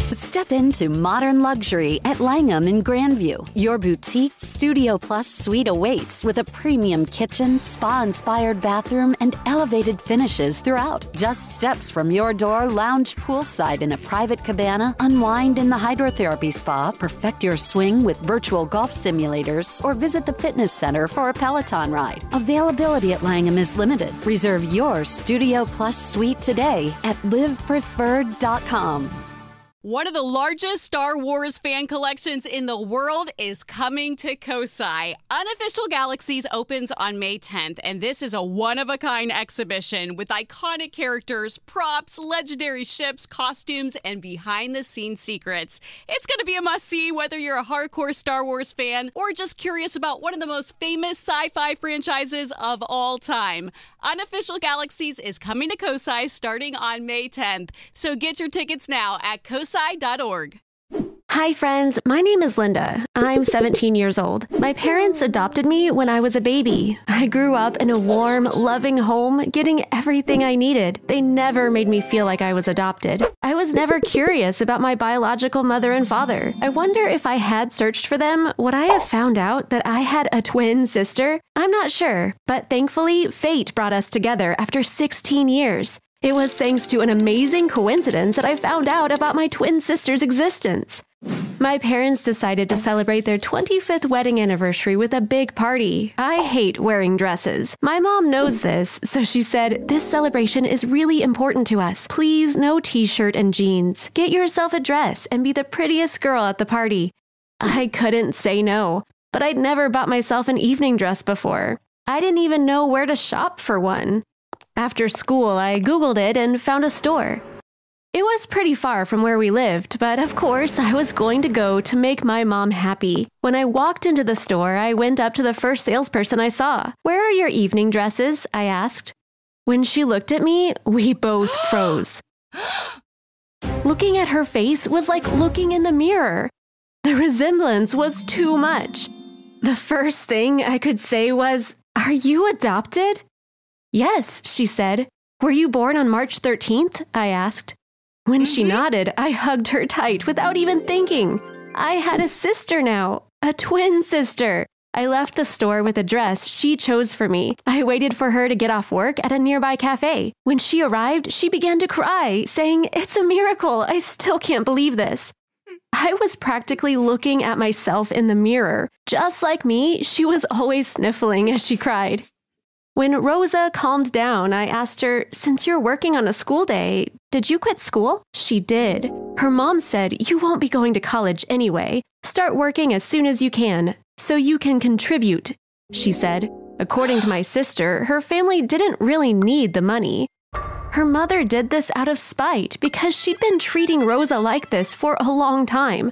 Step into modern luxury at Langham in Grandview. Your boutique Studio Plus suite awaits with a premium kitchen, spa-inspired bathroom, and elevated finishes throughout. Just steps from your door, lounge poolside in a private cabana, unwind in the hydrotherapy spa, perfect your swing with virtual golf simulators, or visit the fitness center for a Peloton ride. Availability at Langham is limited. Reserve your Studio Plus suite today at livepreferred.com. One of the largest Star Wars fan collections in the world is coming to Kosai. Unofficial Galaxies opens on May 10th, and this is a one-of-a-kind exhibition with iconic characters, props, legendary ships, costumes, and behind-the-scenes secrets. It's going to be a must-see whether you're a hardcore Star Wars fan or just curious about one of the most famous sci-fi franchises of all time. Unofficial Galaxies is coming to Kosai starting on May 10th, so get your tickets now at kosai.org. Hi friends, my name is Linda. I'm 17 years old. My parents adopted me when I was a baby. I grew up in a warm, loving home, getting everything I needed. They never made me feel like I was adopted. I was never curious about my biological mother and father. I wonder if I had searched for them, would I have found out that I had a twin sister? I'm not sure, but thankfully, fate brought us together after 16 years. It was thanks to an amazing coincidence that I found out about my twin sister's existence. My parents decided to celebrate their 25th wedding anniversary with a big party. I hate wearing dresses. My mom knows this, so she said, "This celebration is really important to us. Please, no t-shirt and jeans. Get yourself a dress and be the prettiest girl at the party." I couldn't say no, but I'd never bought myself an evening dress before. I didn't even know where to shop for one. After school, I Googled it and found a store. It was pretty far from where we lived, but of course, I was going to go to make my mom happy. When I walked into the store, I went up to the first salesperson I saw. "Where are your evening dresses?" I asked. When she looked at me, we both froze. Looking at her face was like looking in the mirror. The resemblance was too much. The first thing I could say was, "Are you adopted?" "Yes," she said. "Were you born on March 13th? I asked. When she nodded, I hugged her tight without even thinking. I had a sister now, a twin sister. I left the store with a dress she chose for me. I waited for her to get off work at a nearby cafe. When she arrived, she began to cry, saying, "It's a miracle. I still can't believe this." I was practically looking at myself in the mirror. Just like me, she was always sniffling as she cried. When Rosa calmed down, I asked her, "Since you're working on a school day, did you quit school?" She did. Her mom said, "You won't be going to college anyway. Start working as soon as you can, so you can contribute," she said. According to my sister, her family didn't really need the money. Her mother did this out of spite because she'd been treating Rosa like this for a long time.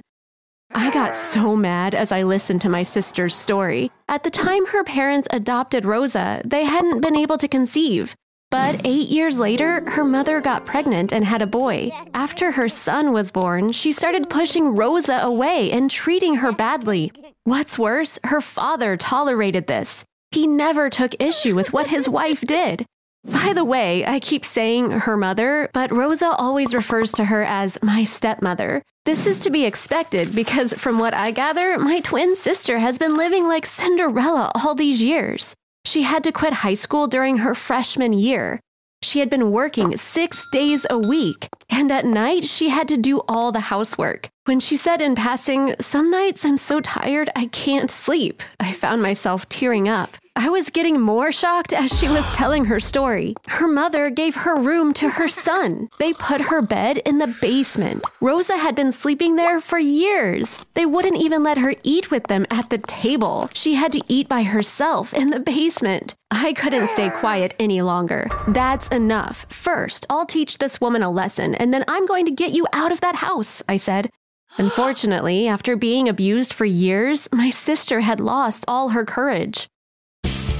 I got so mad as I listened to my sister's story. At the time her parents adopted Rosa, they hadn't been able to conceive. But 8 years later, her mother got pregnant and had a boy. After her son was born, she started pushing Rosa away and treating her badly. What's worse, her father tolerated this. He never took issue with what his wife did. By the way, I keep saying her mother, but Rosa always refers to her as my stepmother. This is to be expected because from what I gather, my twin sister has been living like Cinderella all these years. She had to quit high school during her freshman year. She had been working 6 days a week, and at night she had to do all the housework. When she said in passing, "Some nights I'm so tired I can't sleep," I found myself tearing up. I was getting more shocked as she was telling her story. Her mother gave her room to her son. They put her bed in the basement. Rosa had been sleeping there for years. They wouldn't even let her eat with them at the table. She had to eat by herself in the basement. I couldn't stay quiet any longer. "That's enough. First, I'll teach this woman a lesson, and then I'm going to get you out of that house," I said. Unfortunately, after being abused for years, my sister had lost all her courage.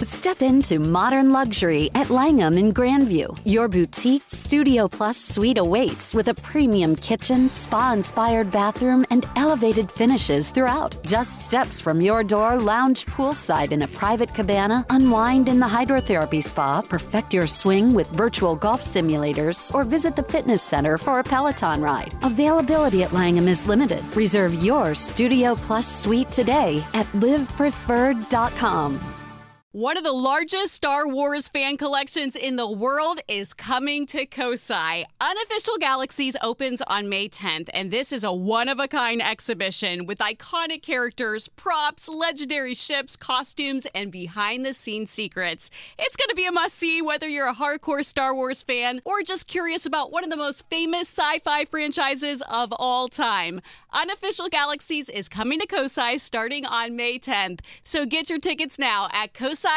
Step into modern luxury at Langham in Grandview. Your boutique Studio Plus suite awaits with a premium kitchen, spa-inspired bathroom, and elevated finishes throughout. Just steps from your door, lounge poolside in a private cabana, unwind in the hydrotherapy spa, perfect your swing with virtual golf simulators, or visit the fitness center for a Peloton ride. Availability at Langham is limited. Reserve your Studio Plus suite today at livepreferred.com. One of the largest Star Wars fan collections in the world is coming to Kosai. Unofficial Galaxies opens on May 10th, and this is a one-of-a-kind exhibition with iconic characters, props, legendary ships, costumes, and behind-the-scenes secrets. It's going to be a must-see whether you're a hardcore Star Wars fan or just curious about one of the most famous sci-fi franchises of all time. Unofficial Galaxies is coming to Kosai starting on May 10th, so get your tickets now at kosai.org.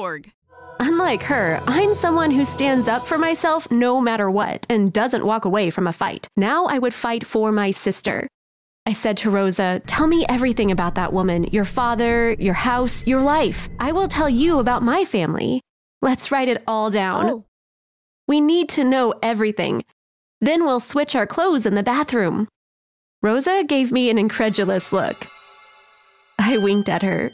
Unlike her, I'm someone who stands up for myself no matter what and doesn't walk away from a fight. Now I would fight for my sister. I said to Rosa, "Tell me everything about that woman, your father, your house, your life. I will tell you about my family. Let's write it all down. Oh. We need to know everything. Then we'll switch our clothes in the bathroom." Rosa gave me an incredulous look. I winked at her.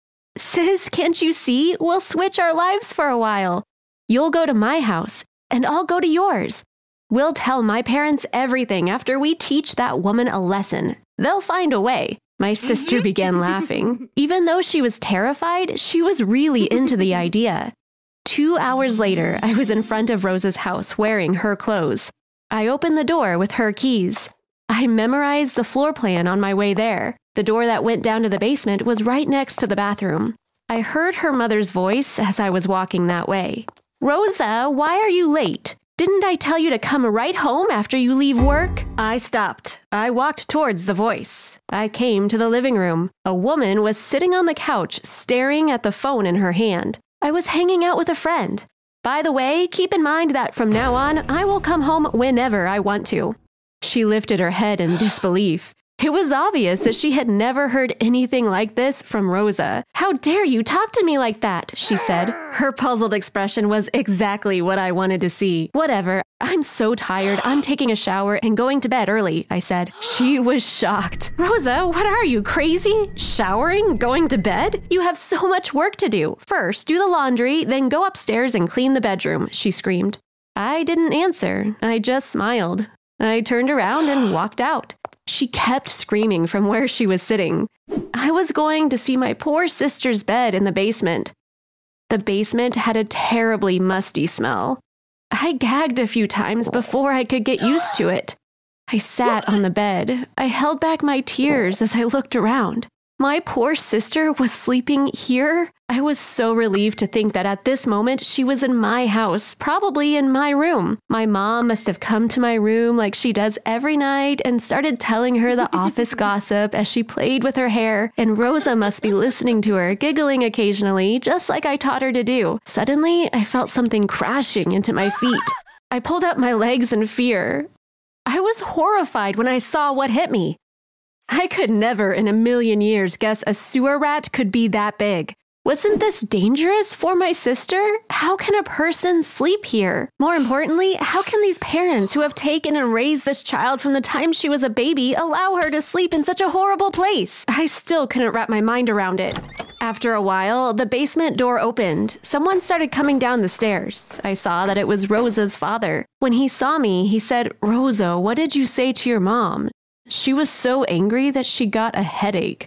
"Sis, can't you see? We'll switch our lives for a while. You'll go to my house, and I'll go to yours. We'll tell my parents everything after we teach that woman a lesson. They'll find a way." My sister began laughing. Even though she was terrified, she was really into the idea. 2 hours later, I was in front of Rosa's house wearing her clothes. I opened the door with her keys. I memorized the floor plan on my way there. The door that went down to the basement was right next to the bathroom. I heard her mother's voice as I was walking that way. "Rosa, why are you late? Didn't I tell you to come right home after you leave work?" I stopped. I walked towards the voice. I came to the living room. A woman was sitting on the couch, staring at the phone in her hand. I was hanging out with a friend. "By the way, keep in mind that from now on, I will come home whenever I want to." She lifted her head in disbelief. It was obvious that she had never heard anything like this from Rosa. "How dare you talk to me like that?" she said. Her puzzled expression was exactly what I wanted to see. "Whatever, I'm so tired. I'm taking a shower and going to bed early," I said. She was shocked. "Rosa, what are you, crazy? Showering? Going to bed? You have so much work to do. First, do the laundry, then go upstairs and clean the bedroom," she screamed. I didn't answer. I just smiled. I turned around and walked out. She kept screaming from where she was sitting. I was going to see my poor sister's bed in the basement. The basement had a terribly musty smell. I gagged a few times before I could get used to it. I sat on the bed. I held back my tears as I looked around. My poor sister was sleeping here. I was so relieved to think that at this moment she was in my house, probably in my room. My mom must have come to my room like she does every night and started telling her the office gossip as she played with her hair, and Rosa must be listening to her, giggling occasionally, just like I taught her to do. Suddenly, I felt something crashing into my feet. I pulled up my legs in fear. I was horrified when I saw what hit me. I could never in a million years guess a sewer rat could be that big. Wasn't this dangerous for my sister? How can a person sleep here? More importantly, how can these parents who have taken and raised this child from the time she was a baby allow her to sleep in such a horrible place? I still couldn't wrap my mind around it. After a while, the basement door opened. Someone started coming down the stairs. I saw that it was Rosa's father. When he saw me, he said, "Rosa, what did you say to your mom?" She was so angry that she got a headache.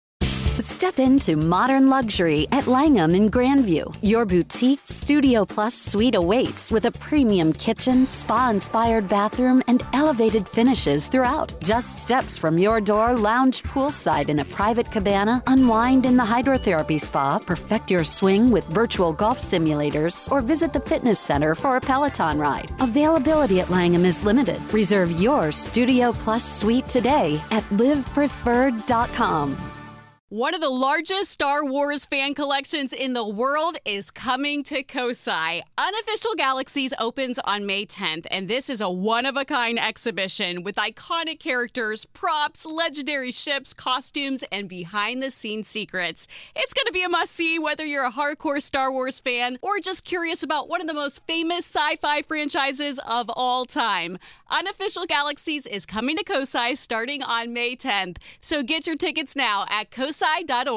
Step into modern luxury at Langham in Grandview. Your boutique Studio Plus suite awaits with a premium kitchen, spa-inspired bathroom, and elevated finishes throughout. Just steps from your door, lounge poolside in a private cabana, unwind in the hydrotherapy spa, perfect your swing with virtual golf simulators, or visit the fitness center for a Peloton ride. Availability at Langham is limited. Reserve your Studio Plus suite today at livepreferred.com. One of the largest Star Wars fan collections in the world is coming to Kosai. Unofficial Galaxies opens on May 10th, and this is a one-of-a-kind exhibition with iconic characters, props, legendary ships, costumes, and behind-the-scenes secrets. It's going to be a must-see whether you're a hardcore Star Wars fan or just curious about one of the most famous sci-fi franchises of all time. Unofficial Galaxies is coming to Kosai starting on May 10th, so get your tickets now at kosai.org.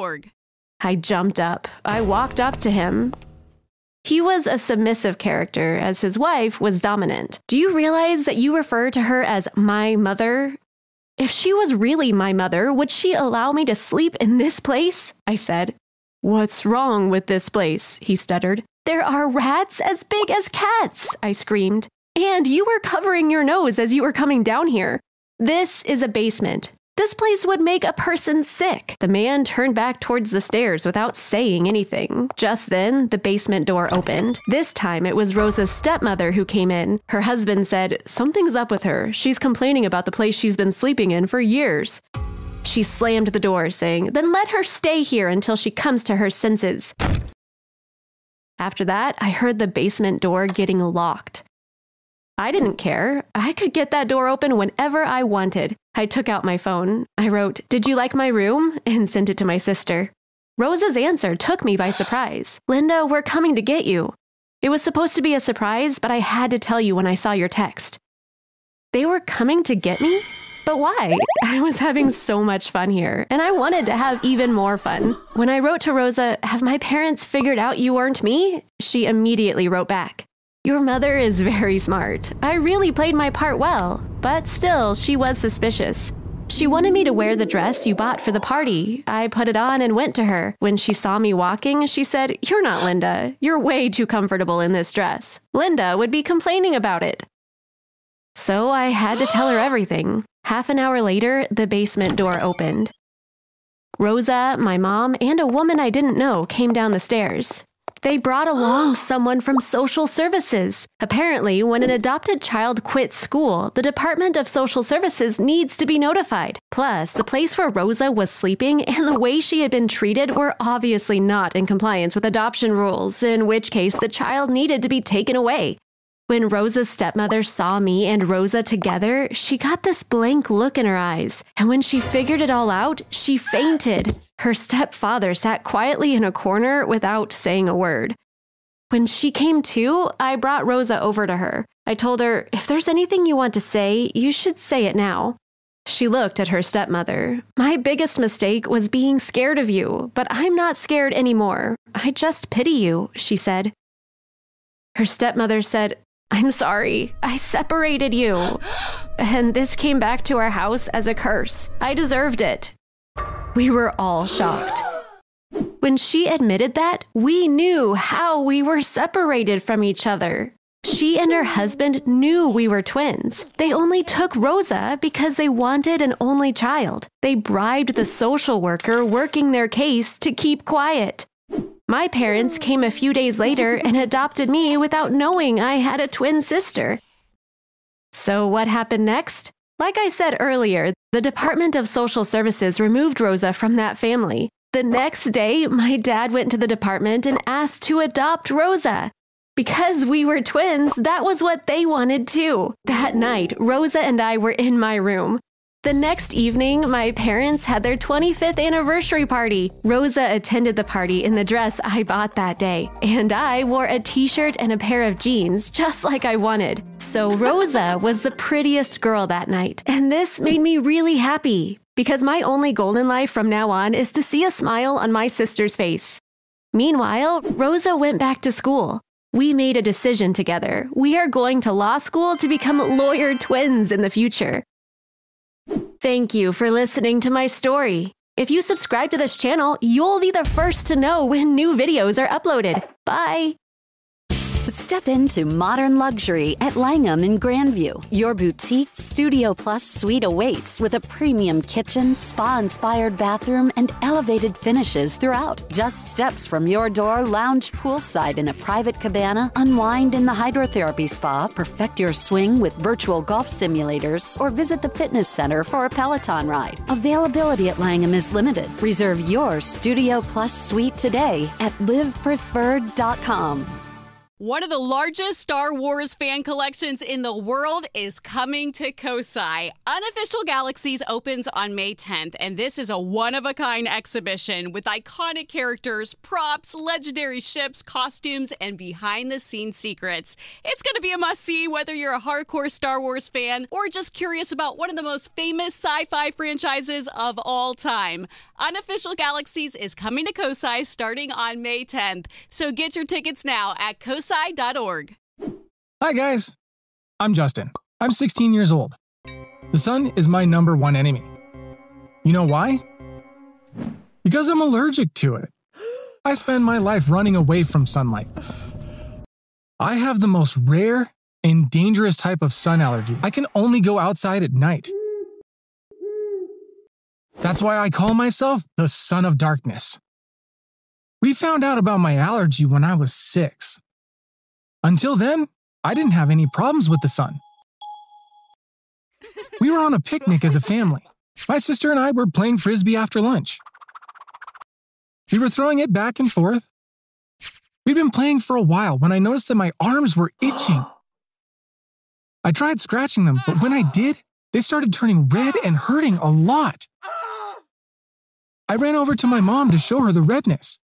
I jumped up. I walked up to him. He was a submissive character, as his wife was dominant. Do you realize that you refer to her as my mother? If she was really my mother, would she allow me to sleep in this place? I said. What's wrong with this place? He stuttered. There are rats as big as cats, I screamed. And you were covering your nose as you were coming down here. This is a basement. This place would make a person sick. The man turned back towards the stairs without saying anything. Just then, the basement door opened. This time, it was Rosa's stepmother who came in. Her husband said, "Something's up with her. She's complaining about the place she's been sleeping in for years." She slammed the door, saying, "Then let her stay here until she comes to her senses." After that, I heard the basement door getting locked. I didn't care. I could get that door open whenever I wanted. I took out my phone. I wrote, "Did you like my room?" and sent it to my sister. Rosa's answer took me by surprise. "Linda, we're coming to get you." It was supposed to be a surprise, but I had to tell you when I saw your text. They were coming to get me? But why? I was having so much fun here, and I wanted to have even more fun. When I wrote to Rosa, "Have my parents figured out you weren't me?" she immediately wrote back, "Your mother is very smart. I really played my part well." But still, she was suspicious. She wanted me to wear the dress you bought for the party. I put it on and went to her. When she saw me walking, she said, "You're not Linda. You're way too comfortable in this dress. Linda would be complaining about it." So I had to tell her everything. Half an hour later, the basement door opened. Rosa, my mom, and a woman I didn't know came down the stairs. They brought along someone from social services. Apparently, when an adopted child quits school, the Department of Social Services needs to be notified. Plus, the place where Rosa was sleeping and the way she had been treated were obviously not in compliance with adoption rules, in which case the child needed to be taken away. When Rosa's stepmother saw me and Rosa together, she got this blank look in her eyes. And when she figured it all out, she fainted. Her stepfather sat quietly in a corner without saying a word. When she came to, I brought Rosa over to her. I told her, "If there's anything you want to say, you should say it now." She looked at her stepmother. "My biggest mistake was being scared of you, but I'm not scared anymore. I just pity you," she said. Her stepmother said, "I'm sorry. I separated you. And this came back to our house as a curse. I deserved it." We were all shocked. When she admitted that, we knew how we were separated from each other. She and her husband knew we were twins. They only took Rosa because they wanted an only child. They bribed the social worker working their case to keep quiet. My parents came a few days later and adopted me without knowing I had a twin sister. So what happened next? Like I said earlier, the Department of Social Services removed Rosa from that family. The next day, my dad went to the department and asked to adopt Rosa. Because we were twins, that was what they wanted too. That night, Rosa and I were in my room. The next evening, my parents had their 25th anniversary party. Rosa attended the party in the dress I bought that day, and I wore a t-shirt and a pair of jeans just like I wanted. So Rosa was the prettiest girl that night, and this made me really happy because my only goal in life from now on is to see a smile on my sister's face. Meanwhile, Rosa went back to school. We made a decision together. We are going to law school to become lawyer twins in the future. Thank you for listening to my story. If you subscribe to this channel, you'll be the first to know when new videos are uploaded. Bye! Step into modern luxury at Langham in Grandview. Your boutique Studio Plus suite awaits with a premium kitchen, spa-inspired bathroom, and elevated finishes throughout. Just steps from your door, lounge poolside in a private cabana, unwind in the hydrotherapy spa, perfect your swing with virtual golf simulators, or visit the fitness center for a Peloton ride. Availability at Langham is limited. Reserve your Studio Plus suite today at livepreferred.com. One of the largest Star Wars fan collections in the world is coming to Kosai. Unofficial Galaxies opens on May 10th, and this is a one-of-a-kind exhibition with iconic characters, props, legendary ships, costumes, and behind-the-scenes secrets. It's going to be a must-see whether you're a hardcore Star Wars fan or just curious about one of the most famous sci-fi franchises of all time. Unofficial Galaxies is coming to Kosai starting on May 10th, so get your tickets now at kosai.org. Hi guys, I'm Justin. I'm 16 years old. The sun is my number one enemy. You know why? Because I'm allergic to it. I spend my life running away from sunlight. I have the most rare and dangerous type of sun allergy. I can only go outside at night. That's why I call myself the Son of Darkness. We found out about my allergy when I was 6. Until then, I didn't have any problems with the sun. We were on a picnic as a family. My sister and I were playing frisbee after lunch. We were throwing it back and forth. We'd been playing for a while when I noticed that my arms were itching. I tried scratching them, but when I did, they started turning red and hurting a lot. I ran over to my mom to show her the redness.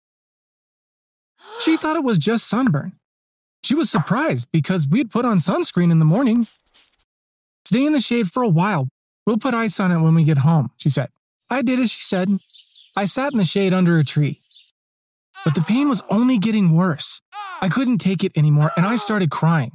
She thought it was just sunburn. She was surprised because we'd put on sunscreen in the morning. Stay in the shade for a while. We'll put ice on it when we get home, she said. I did as she said. I sat in the shade under a tree. But the pain was only getting worse. I couldn't take it anymore and I started crying.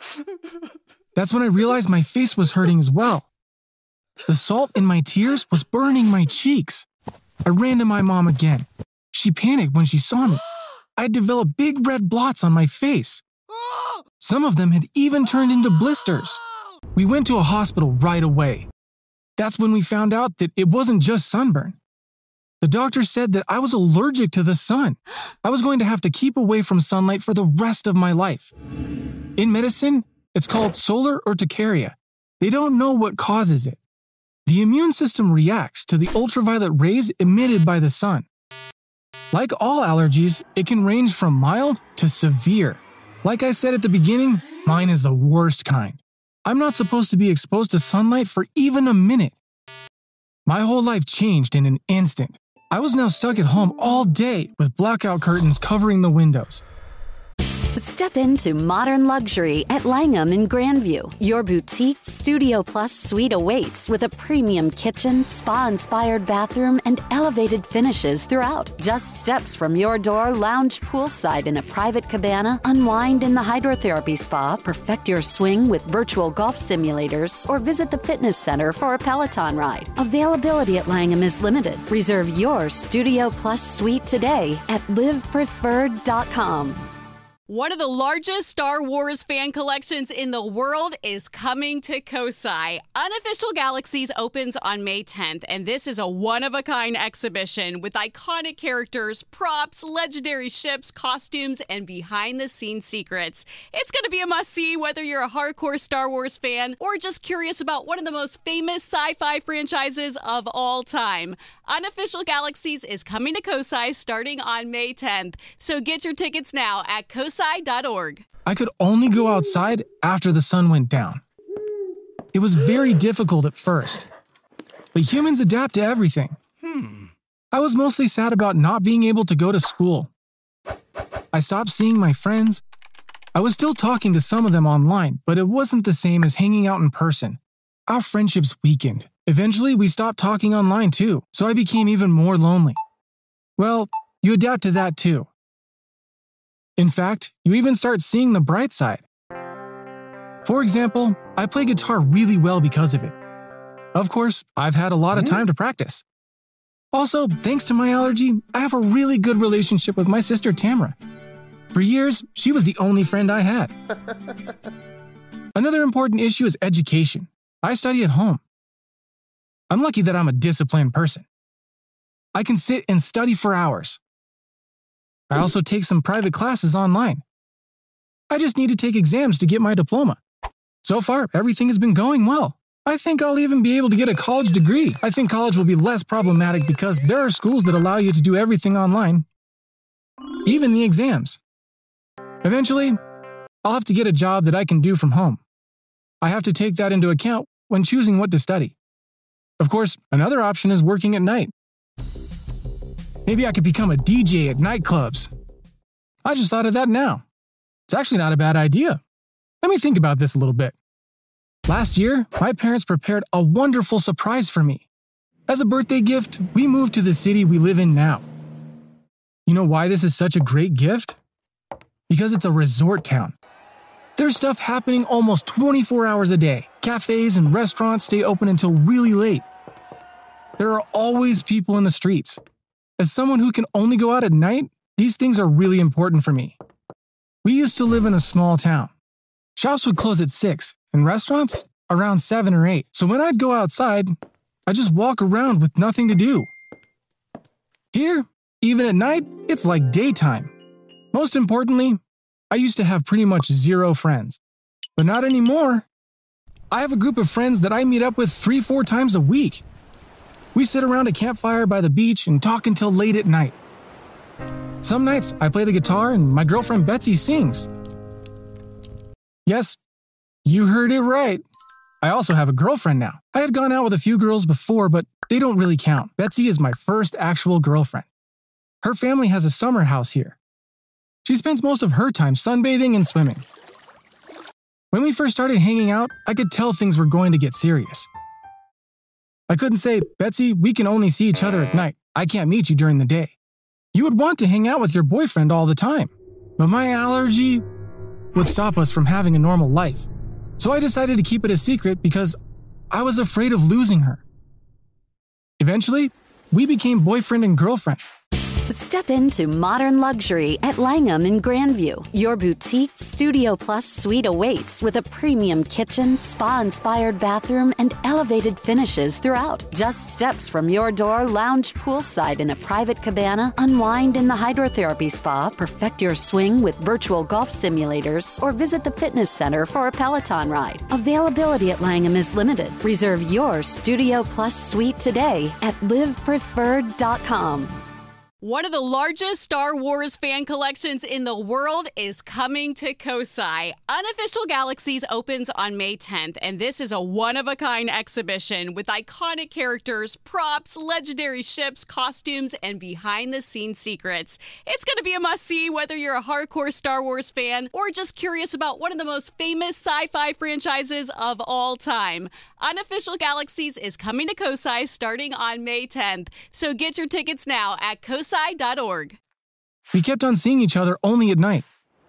That's when I realized my face was hurting as well. The salt in my tears was burning my cheeks. I ran to my mom again. She panicked when she saw me. I had developed big red blots on my face. Some of them had even turned into blisters. We went to a hospital right away. That's when we found out that it wasn't just sunburn. The doctor said that I was allergic to the sun. I was going to have to keep away from sunlight for the rest of my life. In medicine, it's called solar urticaria. They don't know what causes it. The immune system reacts to the ultraviolet rays emitted by the sun. Like all allergies, it can range from mild to severe. Like I said at the beginning, mine is the worst kind. I'm not supposed to be exposed to sunlight for even a minute. My whole life changed in an instant. I was now stuck at home all day with blackout curtains covering the windows. Step into modern luxury at Langham in Grandview. Your boutique Studio Plus suite awaits with a premium kitchen, spa-inspired bathroom, and elevated finishes throughout. Just steps from your door, lounge poolside in a private cabana, unwind in the hydrotherapy spa, perfect your swing with virtual golf simulators, or visit the fitness center for a Peloton ride. Availability at Langham is limited. Reserve your Studio Plus suite today at livepreferred.com. One of the largest Star Wars fan collections in the world is coming to Kosai. Unofficial Galaxies opens on May 10th, and this is a one-of-a-kind exhibition with iconic characters, props, legendary ships, costumes, and behind-the-scenes secrets. It's going to be a must-see whether you're a hardcore Star Wars fan or just curious about one of the most famous sci-fi franchises of all time. Unofficial Galaxies is coming to Kosai starting on May 10th, so get your tickets now at kosai.org. I could only go outside after the sun went down. It was very difficult at first, but humans adapt to everything. I was mostly sad about not being able to go to school. I stopped seeing my friends. I was still talking to some of them online, but it wasn't the same as hanging out in person. Our friendships weakened. Eventually, we stopped talking online too, so I became even more lonely. Well, you adapt to that too. In fact, you even start seeing the bright side. For example, I play guitar really well because of it. Of course, I've had a lot of time to practice. Also, thanks to my allergy, I have a really good relationship with my sister Tamara. For years, she was the only friend I had. Another important issue is education. I study at home. I'm lucky that I'm a disciplined person. I can sit and study for hours. I also take some private classes online. I just need to take exams to get my diploma. So far, everything has been going well. I think I'll even be able to get a college degree. I think college will be less problematic because there are schools that allow you to do everything online, even the exams. Eventually, I'll have to get a job that I can do from home. I have to take that into account when choosing what to study. Of course, another option is working at night. Maybe I could become a DJ at nightclubs. I just thought of that now. It's actually not a bad idea. Let me think about this a little bit. Last year, my parents prepared a wonderful surprise for me. As a birthday gift, we moved to the city we live in now. You know why this is such a great gift? Because it's a resort town. There's stuff happening almost 24 hours a day. Cafes and restaurants stay open until really late. There are always people in the streets. As someone who can only go out at night, these things are really important for me. We used to live in a small town. Shops would close at 6, and restaurants around 7 or 8. So when I'd go outside, I'd just walk around with nothing to do. Here, even at night, it's like daytime. Most importantly, I used to have pretty much zero friends. But not anymore. I have a group of friends that I meet up with 3-4 times a week. We sit around a campfire by the beach and talk until late at night. Some nights, I play the guitar and my girlfriend Betsy sings. Yes, you heard it right. I also have a girlfriend now. I had gone out with a few girls before, but they don't really count. Betsy is my first actual girlfriend. Her family has a summer house here. She spends most of her time sunbathing and swimming. When we first started hanging out, I could tell things were going to get serious. I couldn't say, Betsy, we can only see each other at night. I can't meet you during the day. You would want to hang out with your boyfriend all the time. But my allergy would stop us from having a normal life. So I decided to keep it a secret because I was afraid of losing her. Eventually, we became boyfriend and girlfriend. Step into modern luxury at Langham in Grandview. Your boutique Studio Plus suite awaits with a premium kitchen, spa-inspired bathroom, and elevated finishes throughout. Just steps from your door, lounge poolside in a private cabana, unwind in the hydrotherapy spa, perfect your swing with virtual golf simulators, or visit the fitness center for a Peloton ride. Availability at Langham is limited. Reserve your Studio Plus suite today at livepreferred.com. One of the largest Star Wars fan collections in the world is coming to Kosai. Unofficial Galaxies opens on May 10th, and this is a one-of-a-kind exhibition with iconic characters, props, legendary ships, costumes, and behind-the-scenes secrets. It's going to be a must-see whether you're a hardcore Star Wars fan or just curious about one of the most famous sci-fi franchises of all time. Unofficial Galaxies is coming to Kosai starting on May 10th, so get your tickets now at kosai.org. We kept on seeing each other only at night.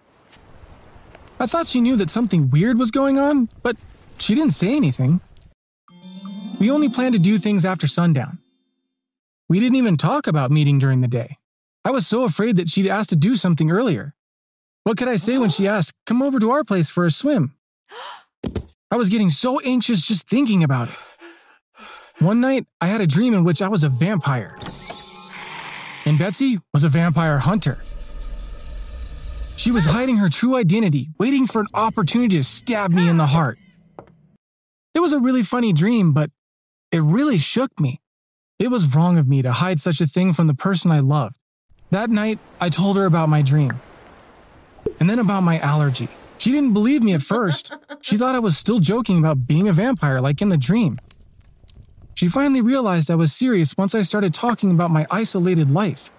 I thought she knew that something weird was going on, but she didn't say anything. We only planned to do things after sundown. We didn't even talk about meeting during the day. I was so afraid that she'd asked to do something earlier. What could I say when she asked, "Come over to our place for a swim"? I was getting so anxious just thinking about it. One night, I had a dream in which I was a vampire. And Betsy was a vampire hunter. She was hiding her true identity, waiting for an opportunity to stab me in the heart. It was a really funny dream, but it really shook me. It was wrong of me to hide such a thing from the person I loved. That night, I told her about my dream. And then about my allergy. She didn't believe me at first. She thought I was still joking about being a vampire like in the dream. She finally realized I was serious once I started talking about my isolated life.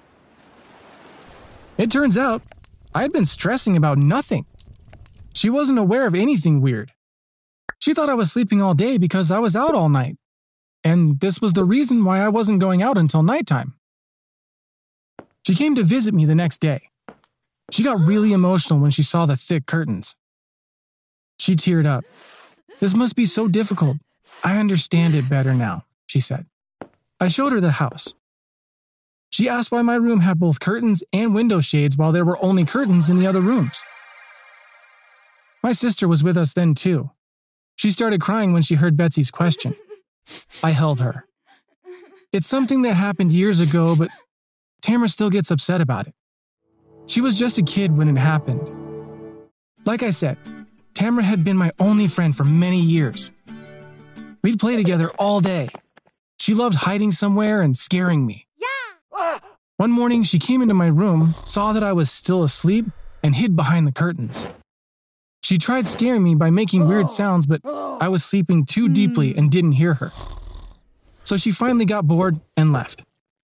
It turns out, I had been stressing about nothing. She wasn't aware of anything weird. She thought I was sleeping all day because I was out all night. And this was the reason why I wasn't going out until nighttime. She came to visit me the next day. She got really emotional when she saw the thick curtains. She teared up. "This must be so difficult. I understand it better now," she said. I showed her the house. She asked why my room had both curtains and window shades while there were only curtains in the other rooms. My sister was with us then too. She started crying when she heard Betsy's question. I held her. It's something that happened years ago, but Tamara still gets upset about it. She was just a kid when it happened. Like I said, Tamara had been my only friend for many years. We'd play together all day. She loved hiding somewhere and scaring me. Yeah. One morning, she came into my room, saw that I was still asleep, and hid behind the curtains. She tried scaring me by making weird sounds, but I was sleeping too deeply and didn't hear her. So she finally got bored and left.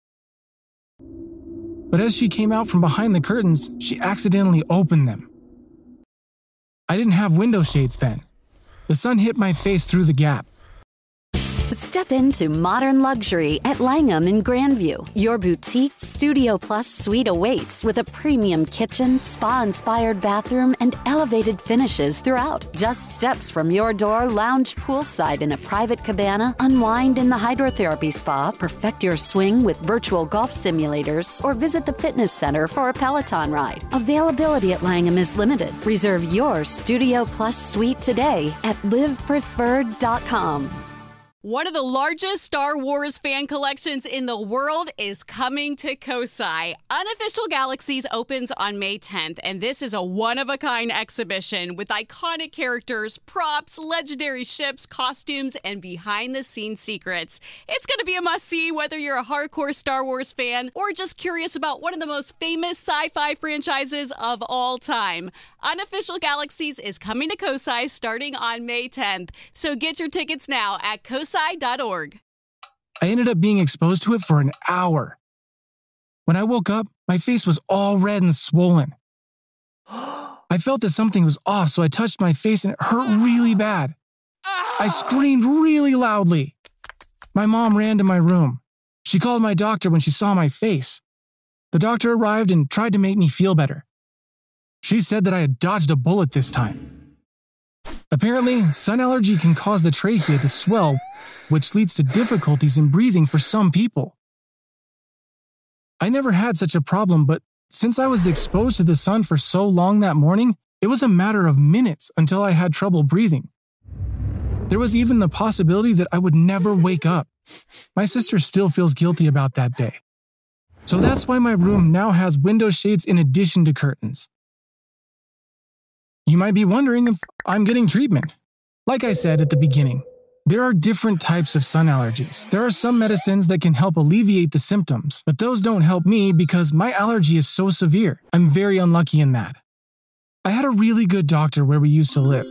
But as she came out from behind the curtains, she accidentally opened them. I didn't have window shades then. The sun hit my face through the gap. Step into modern luxury at Langham in Grandview. Your boutique Studio Plus suite awaits with a premium kitchen, spa-inspired bathroom, and elevated finishes throughout. Just steps from your door, lounge poolside in a private cabana, unwind in the hydrotherapy spa, perfect your swing with virtual golf simulators, or visit the fitness center for a Peloton ride. Availability at Langham is limited. Reserve your Studio Plus suite today at livepreferred.com. One of the largest Star Wars fan collections in the world is coming to Kosai. Unofficial Galaxies opens on May 10th, and this is a one-of-a-kind exhibition with iconic characters, props, legendary ships, costumes, and behind-the-scenes secrets. It's going to be a must-see whether you're a hardcore Star Wars fan or just curious about one of the most famous sci-fi franchises of all time. Unofficial Galaxies is coming to Kosai starting on May 10th, so get your tickets now at kosai.org. I ended up being exposed to it for an hour. When I woke up, my face was all red and swollen. I felt that something was off, so I touched my face and it hurt really bad. I screamed really loudly. My mom ran to my room. She called my doctor when she saw my face. The doctor arrived and tried to make me feel better. She said that I had dodged a bullet this time. Apparently, sun allergy can cause the trachea to swell, which leads to difficulties in breathing for some people. I never had such a problem, but since I was exposed to the sun for so long that morning, it was a matter of minutes until I had trouble breathing. There was even the possibility that I would never wake up. My sister still feels guilty about that day. So that's why my room now has window shades in addition to curtains. You might be wondering if I'm getting treatment. Like I said at the beginning, there are different types of sun allergies. There are some medicines that can help alleviate the symptoms, but those don't help me because my allergy is so severe. I'm very unlucky in that. I had a really good doctor where we used to live.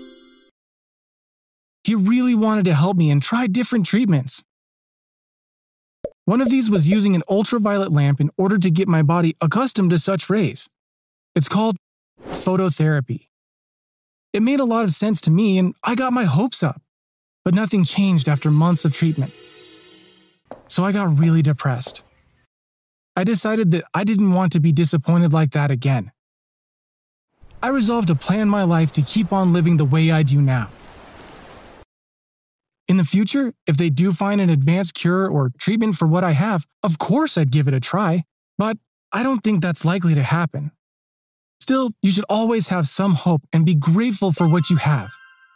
He really wanted to help me and try different treatments. One of these was using an ultraviolet lamp in order to get my body accustomed to such rays. It's called phototherapy. It made a lot of sense to me and I got my hopes up, but nothing changed after months of treatment. So I got really depressed. I decided that I didn't want to be disappointed like that again. I resolved to plan my life to keep on living the way I do now. In the future, if they do find an advanced cure or treatment for what I have, of course I'd give it a try, but I don't think that's likely to happen. Still, you should always have some hope and be grateful for what you have.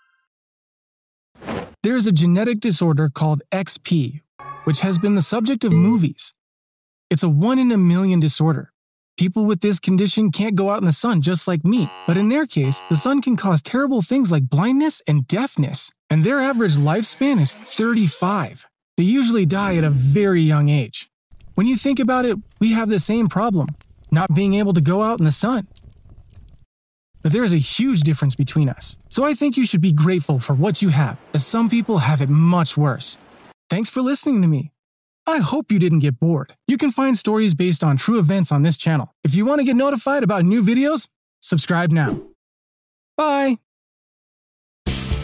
There is a genetic disorder called XP, which has been the subject of movies. It's a 1 in a million disorder. People with this condition can't go out in the sun just like me, but in their case, the sun can cause terrible things like blindness and deafness, and their average lifespan is 35. They usually die at a very young age. When you think about it, we have the same problem, not being able to go out in the sun. But there is a huge difference between us. So I think you should be grateful for what you have, as some people have it much worse. Thanks for listening to me. I hope you didn't get bored. You can find stories based on true events on this channel. If you want to get notified about new videos, subscribe now. Bye!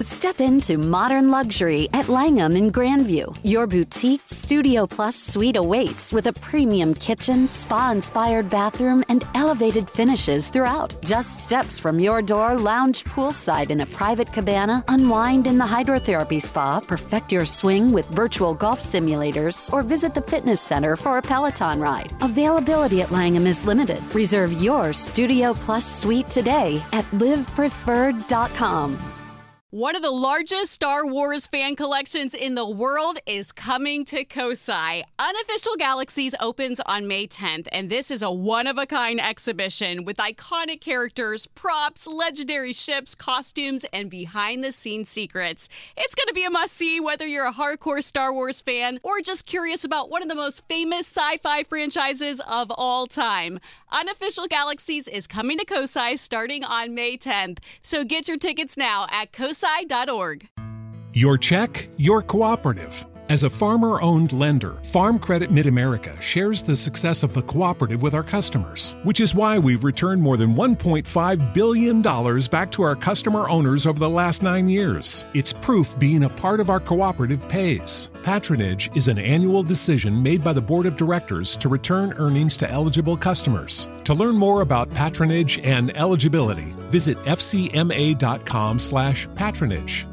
Step into modern luxury at Langham in Grandview. Your boutique Studio Plus suite awaits with a premium kitchen, spa-inspired bathroom, and elevated finishes throughout. Just steps from your door, lounge poolside in a private cabana, unwind in the hydrotherapy spa, perfect your swing with virtual golf simulators, or visit the fitness center for a Peloton ride. Availability at Langham is limited. Reserve your Studio Plus suite today at livepreferred.com. One of the largest Star Wars fan collections in the world is coming to Kosai. Unofficial Galaxies opens on May 10th, and this is a one-of-a-kind exhibition with iconic characters, props, legendary ships, costumes, and behind-the-scenes secrets. It's going to be a must-see whether you're a hardcore Star Wars fan or just curious about one of the most famous sci-fi franchises of all time. Unofficial Galaxies is coming to Kosai starting on May 10th, so get your tickets now at kosai.org. Your check, your cooperative. As a farmer-owned lender, Farm Credit Mid-America shares the success of the cooperative with our customers, which is why we've returned more than $1.5 billion back to our customer owners over the last 9 years. It's proof being a part of our cooperative pays. Patronage is an annual decision made by the Board of Directors to return earnings to eligible customers. To learn more about patronage and eligibility, visit fcma.com/patronage.